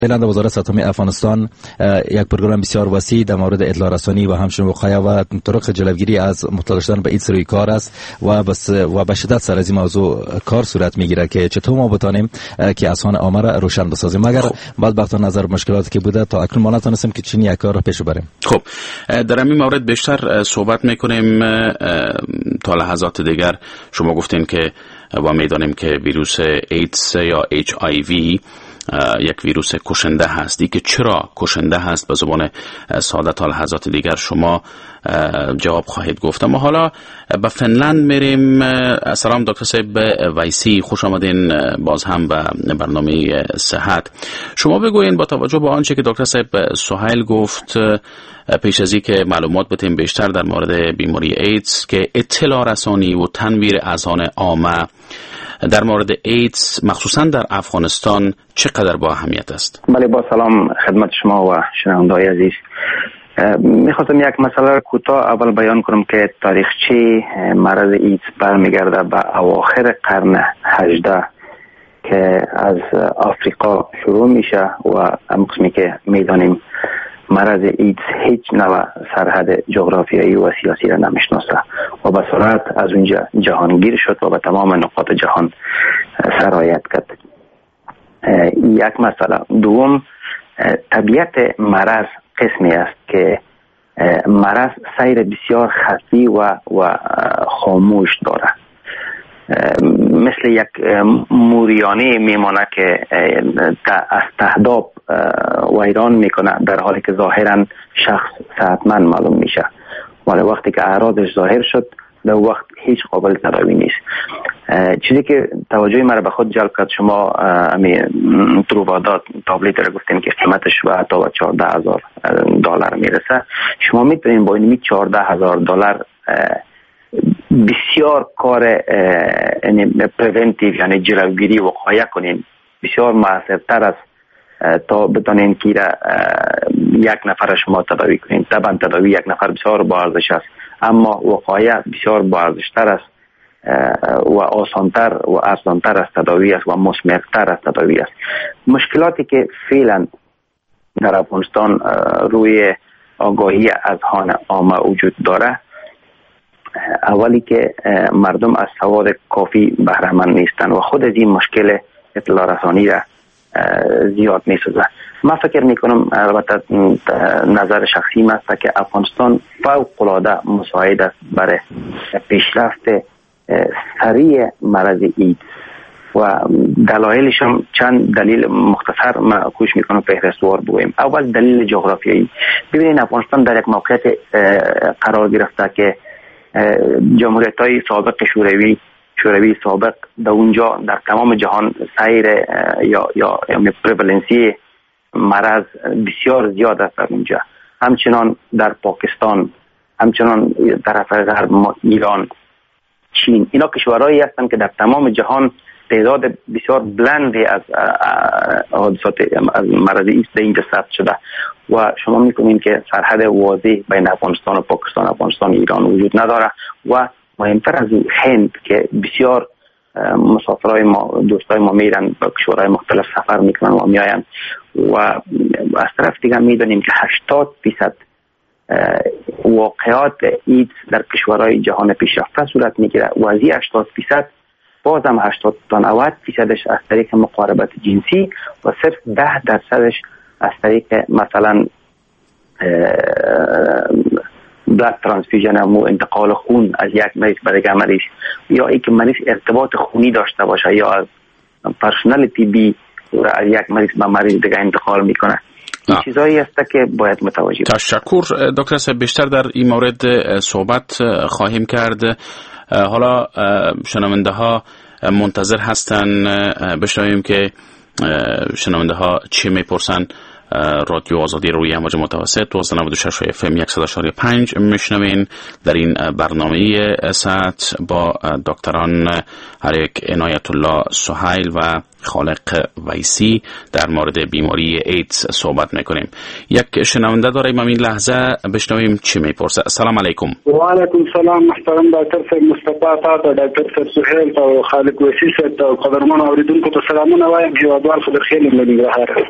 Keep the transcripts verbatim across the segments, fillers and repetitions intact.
اعلان وزارت ساتمی افغانستان یک پروگرام بسیار وسیع در مورد اطلاع رسانی و همچنین وقایع و طرق جلوگیری از مبتلا شدن به ایدز روی کار است و بس و به شدت سر از این موضوع کار صورت میگیره که چطور ما بتانیم که اذهان عامه را روشن بسازیم. مگر بعد وقت نظر مشکلاتی که بوده تا اکنون ما نتونستیم که چنین یک کار را پیش ببریم. خب در این مورد بیشتر صحبت میکنیم. تا لحظات دیگر شما گفتین که و میدانیم که ویروس ایدز یا اچ آی وی یک ویروس کشنده هستی که چرا کشنده هست به زبان ساده تا لحظات دیگر شما جواب خواهید گفت. اما حالا به فنلند میریم. سلام دکتر صاحب ویسی، خوش آمدین باز هم به برنامه صحت. شما بگوین با توجه به آنچه که دکتر صاحب سهیل گفت پیش از این که معلومات بتیم بیشتر در مورد بیماری ایدز که اطلاع رسانی و تنویر اذهان عامه در مورد ایدز مخصوصا در افغانستان چقدر با اهمیت است؟ بله، با سلام خدمت شما و شنونده‌های عزیز. میخواستم یک مسئله کوتاه اول بیان کنم که تاریخچه مرض ایدز برمیگرده به اواخر قرن هجده که از آفریقا شروع میشه و هم قسمی که میدانیم مرض ایدز هیچ نوع سرحد جغرافیایی و سیاسی را نمیشناسه و به سرعت از اونجا جهانگیر شد و به تمام نقاط جهان سرایت کرد. یک مسئله. دوم، طبیعت مرض قسمی است که مرض سیر بسیار خفی و و خاموش داره، مثل یک موریانه میمانه که از تهداب ویران میکنه در حالی که ظاهرا شخص صحتمند معلوم میشه، ولی وقتی که اعراضش ظاهر شد در وقت هیچ قابل تداوی نیست. چیزی که توجه مرا به خود جلب کرد، شما امی ترووادا تابلت را گفتین که قیمتش به حتی به چهارده هزار دلار میرسه. شما میتونین با این چهارده هزار دلار بسیار کار یعنی پرونتیو یعنی جلوگیری وقایع کنین بسیار موثرتر است تا بتونین که یک نفر شما تداوی کنین. طبعا تداوی یک نفر بسیار با ارزش است، اما وقایع بسیار با ارزشتر است و آسانتر و ارزانتر است تداوی است و مثمرتر است تداوی است. مشکلاتی که فعلا در افغانستان روی آگاهی اذهان عامه وجود داره، اولی که مردم از سواد کافی بهره مند نیستند و خود از این مشکل اطلاع رسانی را زیاد می سازه. من فکر می کنم، البته نظر شخصی است که افغانستان فوق العاده مساعد است برای پیشرفت سریع مرض ایدز و دلایلش هم چند دلیل مختصر من کوشش میکنم فهرستوار بگویم. اول دلیل جغرافیایی. ببینید افغانستان در یک موقعیت قرار گرفته که جمهوریت‌های سابق شوروی شوروی سابق در اونجا در تمام جهان سیر یا یا پریولنسی مرض بسیار زیاد است در اونجا. همچنان در پاکستان، همچنان طرف غرب ایران، چین، اینا کشورهایی هستند که در تمام جهان تعداد بسیار بلندی از حادثات از مرض ایدز در اینجا ثبت شده و شما می‌بینید که سرحد واضح بین افغانستان و پاکستان، افغانستان و ایران وجود نداره و مهمتر از این هند که بسیار مسافرای ما دوستای ما میرن به کشورهای مختلف سفر میکنن و میاین و از طرف دیگه میدونیم که هشتاد درصد واقعات ایدز در کشورهای جهان پیشرفته صورت میگیره و از این هشتاد درصد بازم هشتاد تا نود درصدش از طریق مقاربت جنسی و صرف ده درصدش از طریق مثلا بلاد ترانسفیوژن و انتقال خون از یک مریض به دیگر مریض، یا اینکه مریض ارتباط خونی داشته باشه یا از پرسنل طبی از یک مریض به مریض دیگر انتقال میکنه. این چیزایی است که باید متوجه باشیم. تشکر دکتر صاحب، بیشتر در این مورد صحبت خواهیم کرد. حالا شنونده ها منتظر هستن بشنویم که شنونده ها چی میپرسن. رادیو آزادی روی امواج متوسط دوازده نود و شش اف ام صد و چهار و پنج میشنوین. در این برنامه ساعت با دکتران هر یک عنایت الله سهیل و خالق ویسی در مورد بیماری ایدز صحبت میکنیم. یک شنونده داریم همین لحظه، بشنویم چی میپرسه. السلام علیکم. و علیکم السلام محترم دکتر صاحب مصطفی تا تا دکتر صاحب سهیل تا خالق ویسی تا قدرمن اوریدونکو ته سلامونه وایم. هیوادوال خو در خیلی ملګری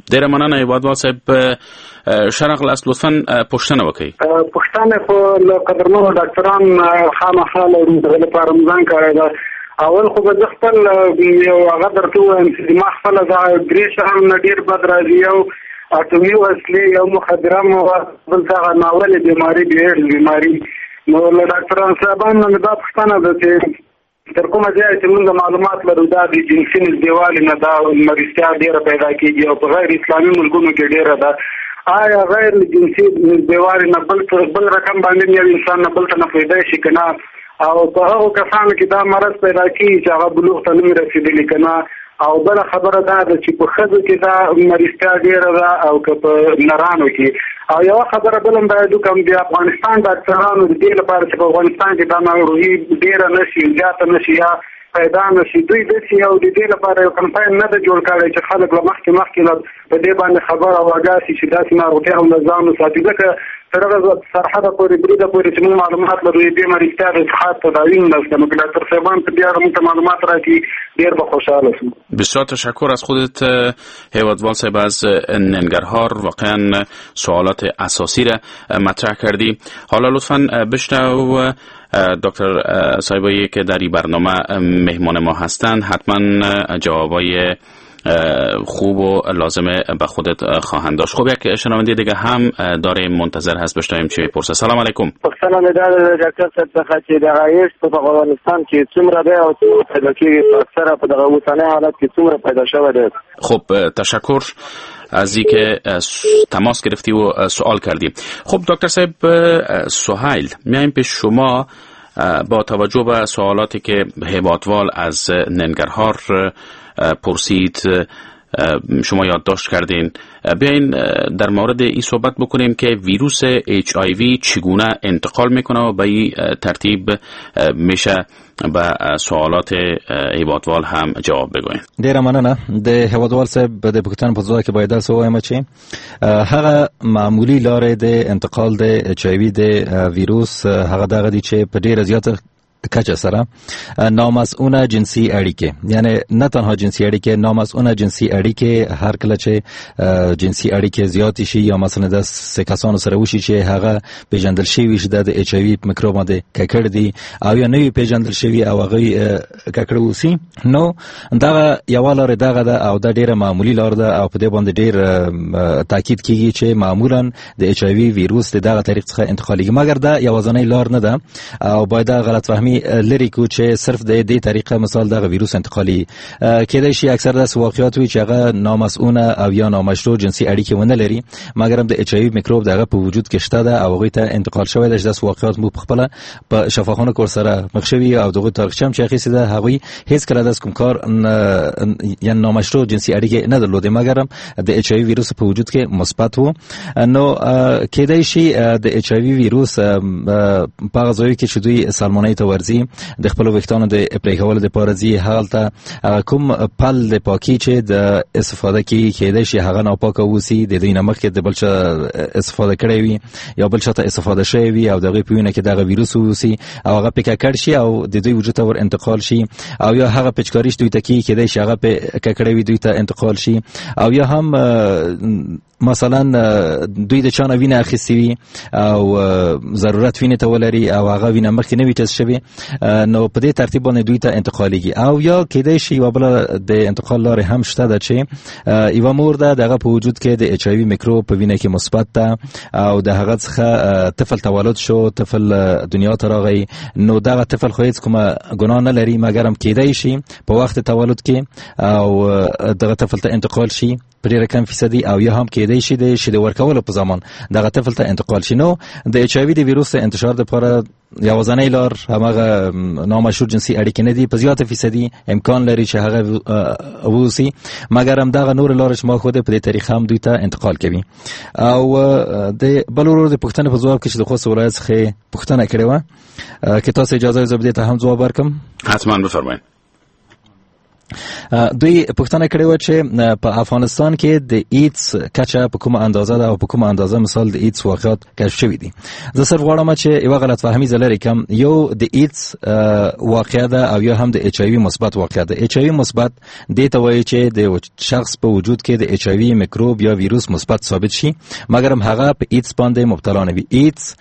ډیره مننه هیوادوال صاحب. شرق لاس لطفا پوښتنه وکړئ. پوښتنه خو له قدرمنو ډاکټران خامخا لرو د لپاره مزان کړی دا. اول خو به خپل یو هغه درته وایم چې دماغ خپل دا درې شهر نه ډیر بد راځي، یو اټومي وسلې، یو مخدره مواد، بل هغه ناولې بیماری ډیر بیماری. نو له ډاکټرانو صاحبانو نه دا پوښتنه ده چې تر کومه ځای چې موږ معلومات لرو دا د جنسي نږدېوالي نه دا مرستیا ډیره پیدا کېږي او په غیر اسلامي ملکونو کې ډیره ده. آیا غیر جنسي نږدېوالي نه بل بل رقم باندې یو انسان نه بل ته نه پیدا شي که نه؟ او په هغو کسانو کې دا مرض پیدا کېږي چې هغه بلوغ ته نه وي رسېدلي که نه؟ او بله خبره دا ده چې په ښځو کې دا مرستیا ډېره ده او که په نرانو کې. او یوه خبره بل هم باید وکړم، د افغانستان ډاکټرانو د دې لپاره چې په افغانستان کې دا ناروغي ډېره نه شي، زیاته نه شي یا پیدا نه شي، دوی داسې یو د دې لپاره یو کمپاین نه ده جوړ کړی چې خلک له مخکې مخکې په دې باندې خبر او آګاه شي چې داسې ناروغۍ هم له ځان وساتي. ځکه تر هغه سرحده پورې بریده پورې چې موږ معلومات لرو دې مرستیا د اتحاد تداوی مرسته نو که ډاکټر صاحبان په دې اړه موږ معلومات راکړي ډېر به خوشحاله شو. بسیار تشکر از خودت هیوادوال صاحب از ننگرهار. واقعا سوالات اساسی را مطرح کردی. حالا لطفاً بشنو دکتر صاحبایی که در این برنامه مهمان ما هستند حتما جوابای خوب و لازم به خودت خواهند داشت. خب یک شنونده دیگه هم داریم منتظر هست، بشنویم چی میپرسه. سلام علیکم. سلام علیکم ډاکټر صاحب څخه چې د غایش په افغانستان کې څومره دی او څومره پیدا کیږي، اکثره په دغه اوسنی حالت کې څومره پیدا شوی دی؟ خب تشکر از اینکه تماس گرفتی و سوال کردی. خب دکتر صاحب سهیل، میایم پیش شما با توجه به سوالاتی که هیوادوال از ننگرهار پرسید، شما یادداشت کردین، بیاین در مورد این صحبت بکنیم که ویروس اچ آی وی چگونه انتقال میکنه و به این ترتیب میشه به سوالات هیوادوال هم جواب بگوین. ډیره مننه. د هیوادوال صاحب د پوښتنې په ځواب کې باید درس ووایم چې هغه معمولی لارې د انتقال د اچ آی وی د ویروس هغه دغه دي چې په ډیره زیاته کچه سره نامسئول جنسی اړیکې، یعنی نه تنها جنسی اړیکې، نامسئول جنسی اړیکې هر کله چې جنسی اړیکې زیات شي یا مثلا د سه کسانو سره وشي چې هغه پیژندل شوی چې د اچ آی وی میکروب باندې ککړ دي او یا نوی پیژندل شوی او هغه ککړ وسی، نو دا یو لار دغه ده او دا ډیره معمولی لار ده او په دې باندې ډیر تاکید کیږي چې معمولا د اچ آی وی ویروس دغه طریق څخه انتقالیږي، مګر دا یوازینی لار نه ده او باید غلط فهمي لري کو چې صرف د دې طریقه مثال دغه ویروس انتقالي کېدای شي. اکثر د واقعیت وی چې هغه نامسئول او یا نامشروع جنسي اړیکې ونه لري، مګر هم د اچ آی وی میکروب دغه په وجود کې شته ده او هغه ته انتقال شوی ده. د واقعیت مو په خپل په شفاخانه کور سره مخ شوی او دغه تاریخچم چې اخیسته ده هغه هیڅ کله د کوم کار یا نامشروع جنسي اړیکې نه درلوده، مګر هم د اچ آی وی ویروس په وجود کې مثبت وو. نو کېدای شي د اچ آی وی ویروس په هغه ځای کې چې دوی سلمونی ته ورځي د خپل وختونو د اپریکول د پارځي حالت کوم پل د پاکي چې د استفاده کی کېدای شي هغه ناپاک وسی د دې نمک د بلچ استفاده کړی وي یا بلچ ته استفاده شوی وي او دغه پیونه کې دغه ویروس وسی او هغه پکې کړ شي او د دوی وجود ته ور انتقال شي او یا هغه پچکاریش دوی ته کی کېدای شي هغه په کړی وي دوی ته انتقال شي او یا هم مثلا دوی د چانه وینه اخیستی وي او ضرورت وینه ته ولري او هغه وینه مخکې نه وي ټس شوی، نو په دې ترتیب باندې دوی ته انتقالیږي. او یا کېدای شي یو بل د انتقال لارې هم شته ده چې یو مور ده دغه په وجود کې د اچ آی وی میکروب په وینه کې مثبت ده او د هغه څخه طفل تولد شو، طفل دنیا ته راغی، نو دغه طفل خو هیڅ کومه ګناه نه لري، مګر هم کېدای شي په وخت تولد کې او دغه طفل ته انتقال شي په ډیره کم فیصدي او یا هم کېدای شي د شیدې ورکولو په زمان دغه طفل ته انتقال شي. نو د اچ آی وی د ویروس انتشار لپاره یوازینی لار همغه نامشروع جنسي اړیکې نه دي، په زیاته فیصدي امکان لري چې هغه ووسی، مګر هم دغه نور لارې چې ما خو په دې طریقه هم دوی ته انتقال کوي. او د بل ورو د پښتنې په ځواب کې چې د خوست ولایت څخه پښتنه کړې و، که تاسو اجازه زه به ته هم ځواب ورکم. حتما بفرمایئ. دوی پوښتنه کړې و چې په افغانستان کې د ایدز کچه په کومه اندازه ده او په کومه اندازه مثال د ایدز واقعات کشف شوي دي. زه صرف غواړم چې یو غلط فهمي زلری کم، یو د ایدز واقعه ده او یو هم د ایچ آی وی مثبت واقعه ده. ایچ آی وی مثبت دې ته وایي چې د شخص په وجود کې د ایچ آی وی میکروب یا ویروس مثبت ثابت شي، مګر هم هغه په ایدز باندې مبتلا نه وي. ایدز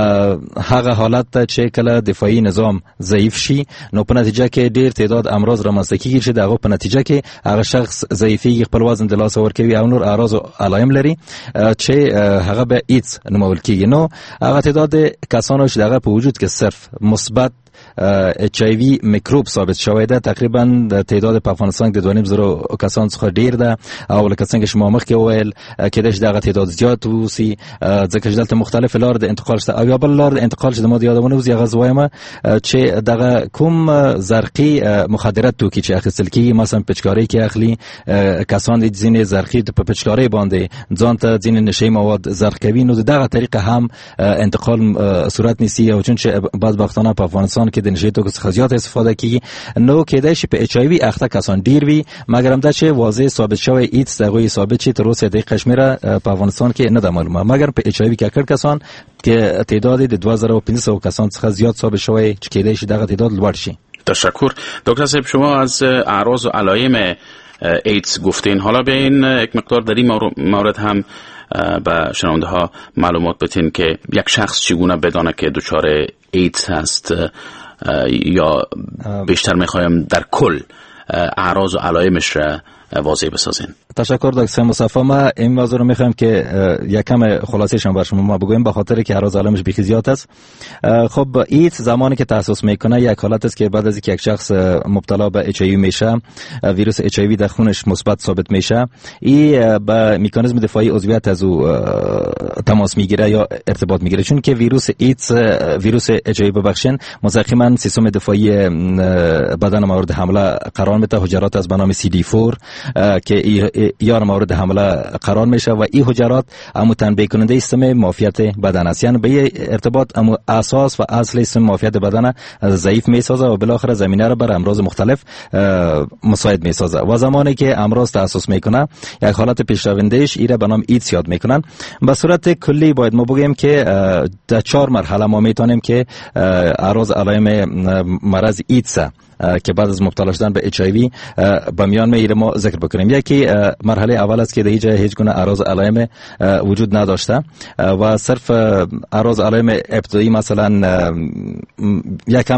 هغه حالت ته چې کله دفاعي نظام ضعیف شي، نو په نتیجه کې ډیر تعداد امراض رامنځته کیږي چې دغه په نتیجه کې هغه شخص ضعیفي خپل وزن د لاس ورکوي او نور اعراض او علایم لري چې هغه به ایدز نومول کیږي. نو هغه تعداد کسانو چې دغه په وجود کې صرف مثبت اچ آی وی میکروب ثابت شوی ده تقریبا تعداد په افغانستان کې د دوه نیم زره کسان څخه ډیر ده، او لکه څنګه شما مخکې وویل کېدای شي دغه تعداد زیات وسی، ځکه چې دلته مختلف لارې د انتقال شته. او یا بل لار د انتقال چې د ما د یادونه وزي هغه زوایم چې دغه کوم زرقي مخدرات توکي چې اخیستل کیږي، مثلا پچکاری کې اخلي کسان د ځینې زرقي په پچکاری باندې ځان ته ځینې نشي مواد زرق کوي، نو دغه طریقه هم انتقال صورت نیسي. او چون چې بدبختانه په افغانستان کې د نشي توکو څخه زیات استفاده کیږي، نو کېدای شي په اچ آی وی اخته کسان ډیر وي، مګر هم دا چې واضح ثابت شوی ایدز دغه ثابت شي تر اوسه د کشمیر په افغانستان کې نه ده معلومه، مګر په اچ آی وی کې کړ کسان کې تعداد د دوه هزار و پنځیس کسان څخه زیات ثابت شوی چې کېدای شي دغه تعداد لوړ شي. تشکر دکتر صاحب. شما از اعراض و علائم ایدز گفتین، حالا به این یک مقدار در این مورد هم به شنونده ها معلومات بدین که یک شخص چگونه بدانه که دچار ایدز هست، یا بیشتر میخوایم در کل اعراض و علائمش را واضح بسازین. تشکر دکتر مصطفی. ما این موضوع رو میخوایم که یکم خلاصه‌اش هم بر شما ما بگویم، به خاطر که اعراض علائمش بیخی زیاد است. خب ایدز زمانی که تحسس میکنه یک حالت است که بعد از اینکه یک شخص مبتلا به اچ آی وی میشه، ویروس اچ آی وی در خونش مثبت ثابت میشه، این با مکانیزم دفاعی عضویت از او تماس میگیره یا ارتباط میگیره، چون که ویروس ایدز ویروس اچ آی وی ببخشین مستقیما سیستم دفاعی بدن مورد حمله قرار میده، حجرات از بنام سی دی فور که یار مورد حمله قرار میشه و این حجرات امو تنبیه کننده سیستم معافیت بدن است. یعنی به ارتباط امو اساس و اصل سیستم معافیت بدن ضعیف میسازه و بالاخره زمینه را بر امراض مختلف مساعد میسازه. و زمانی که امراض تاسیس میکنه یک حالت پیشروندهش ایره به نام ایدز یاد میکنن. به صورت کلی باید ما بگیم که در چهار مرحله ما میتونیم که اعراض علائم مرض ایدز که بعد از مبتلا شدن به اچ آی وی به میان میره ما ذکر بکنیم. یکی مرحله اول است که در هیچ هیچ گونه اعراض علائم وجود نداشته و صرف اعراض علائم ابتدایی، مثلا یکم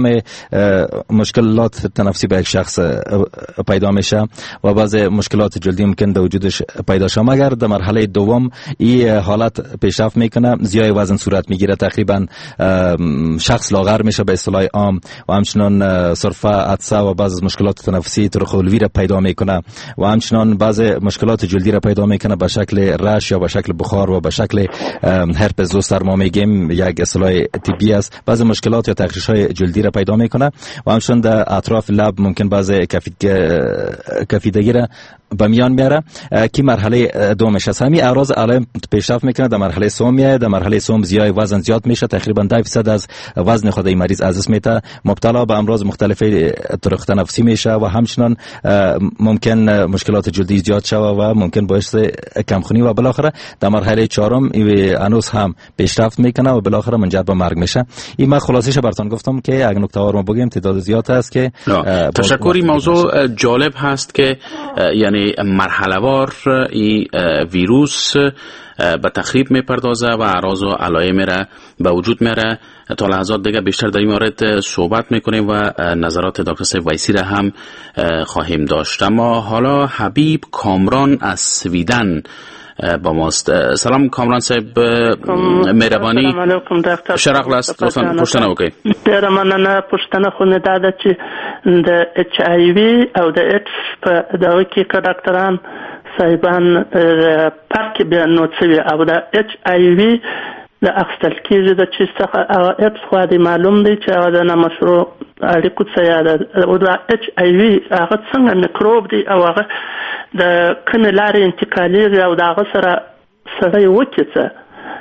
مشکلات تنفسی به یک شخص پیدا میشه و بعض مشکلات جلدی ممکن در وجودش پیدا شه، مگر در مرحله دوم این حالت پیشرفت میکنه، زیای وزن صورت میگیره، تقریبا شخص لاغر میشه به اصطلاح عام و همچنان سرفه، عطسه و بعض مشکلات تنفسی ترخولوی را پیدا میکنه و همچنان بعض مشکلات جلدی را پیدا میکنه به شکل رش یا به شکل بخار و به شکل هرپس زوستر ما میگیم، یک اصطلاح طبی است. بعض مشکلات یا تخریش های جلدی را پیدا میکنه و همچنان در اطراف لب ممکن بعض کفیدگی را به میان میاره که مرحله دومش است. همین اعراض علائم پیشرفت میکنه، در مرحله سوم میاد. در مرحله سوم زیای وزن زیاد میشه، تقریبا ده درصد از وزن خود این مریض از دست میده، مبتلا به امراض مختلف طرق تنفسی میشه و همچنان ممکن مشکلات جلدی زیاد شوه و ممکن باعث کمخونی و بالاخره در مرحله چهارم انوس هم پیشرفت میکنه و بالاخره منجر به مرگ میشه. این من خلاصیش براتون گفتم که اگه نکته وار ما بگیم تعداد زیاد است که تشکری. موضوع جالب هست که یعنی مرحله وار این ویروس به تخریب میپردازه و اعراض و علائم را به وجود میاره. تا لحظات دیگه بیشتر در این مورد صحبت میکنیم و نظرات دکتر صاحب ویسی را هم خواهیم داشت. اما حالا حبیب کامران از سویدن با ماست. سلام کامران صاحب، مهربانی. سلام علیکم دکتر. شرق لاست لطفاً پوښتنه وکړئ. ډیره مننه. پوښتنه خو نه ده چې د اچ آی وی او د ایډز په دغه کې که ډاکټران صاحبان فرق بیان نو څه او د اچ آی وی د اخیستل کېږي د چې څخه او ایډز خو د معلوم دی چې هغه د نامشروع اړیکو څخه ده او د اچ آی وی هغه څنګه میکروب دی او هغه د کومې لارې انتقالېږي او د هغه سره سړی وکړي څه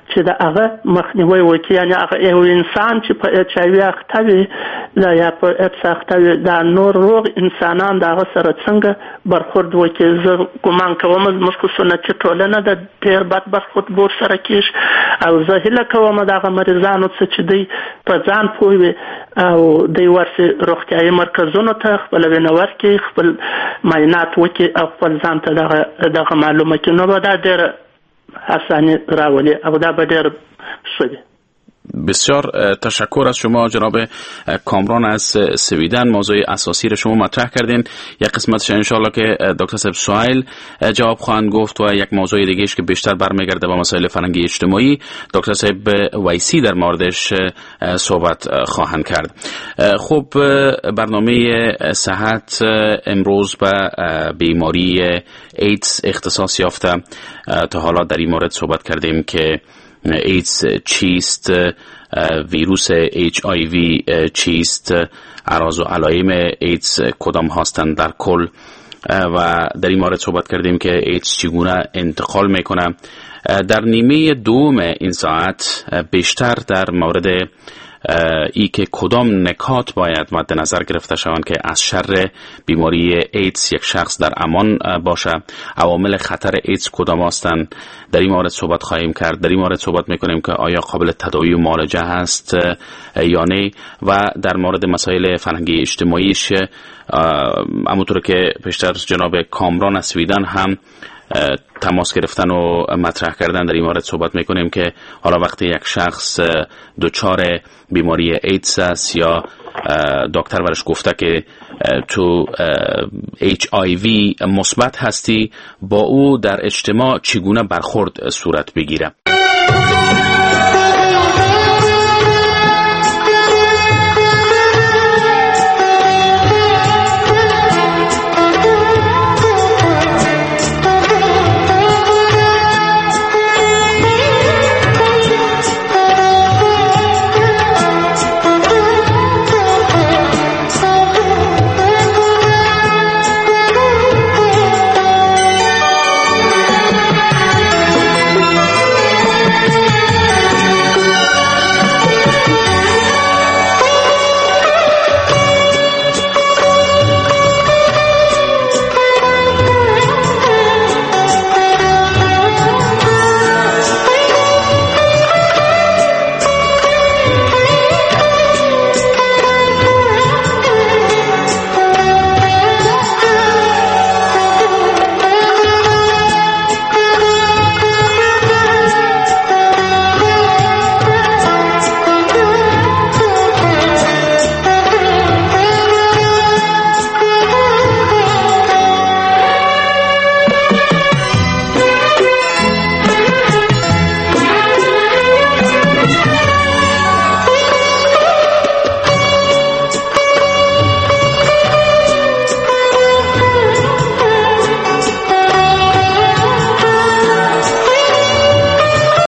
چې د هغه مخنیوي وکړي. یعنی هغه یو انسان چې په اچ آی وي اخته وي یا په اټس اخته وي دا نور روغ انسانان د هغه سره څنګه برخورد وکړي. زه ګمان کوم زموږ په سنتي ټولنه د ډېر بد برخورد بور سره کېږي او زه هیله کوم د هغه مریضانو څخه چې دوی په ځان پوه وي او دوی ورسې روغتیایي مرکزونو ته خپل وینه ورکړي، خپل معاینات وکړي او خپل ځان ته دغه دغه معلومه کړي، نو به دا ډېره اساني راولي او دا به ډېر ښه وي. بسیار تشکر از شما جناب کامران از سویدن. موضوع اساسی رو شما مطرح کردین، یک قسمتش انشالله که دکتر صاحب سهیل جواب خواهند گفت و یک موضوع دیگهش که بیشتر برمیگرده با مسائل فرهنگی اجتماعی دکتر صاحب ویسی در موردش صحبت خواهند کرد. خب برنامه صحت امروز به بیماری ایدز اختصاص یافته. تا حالا در این مورد صحبت کردیم که ایدز چیست، ویروس اچ آی وی چیست، اعراض و علائم ایدز کدام هستند در کل و در این مورد صحبت کردیم که ایدز چگونه انتقال میکنه. در نیمه دوم این ساعت بیشتر در مورد ای که کدام نکات باید مد نظر گرفته شوند که از شر بیماری ایدز یک شخص در امان باشه، عوامل خطر ایدز کدام هستند، در این مورد صحبت خواهیم کرد. در این مورد صحبت میکنیم که آیا قابل تداوی و معالجه هست یا نه و در مورد مسائل فرهنگی اجتماعیش همونطور که پیشتر جناب کامران از سویدن هم تماس گرفتن و مطرح کردن، در این مورد صحبت میکنیم که حالا وقتی یک شخص دچار بیماری ایدز است یا دکتر برش گفته که تو اچ آی وی مثبت هستی، با او در اجتماع چگونه برخورد صورت بگیره.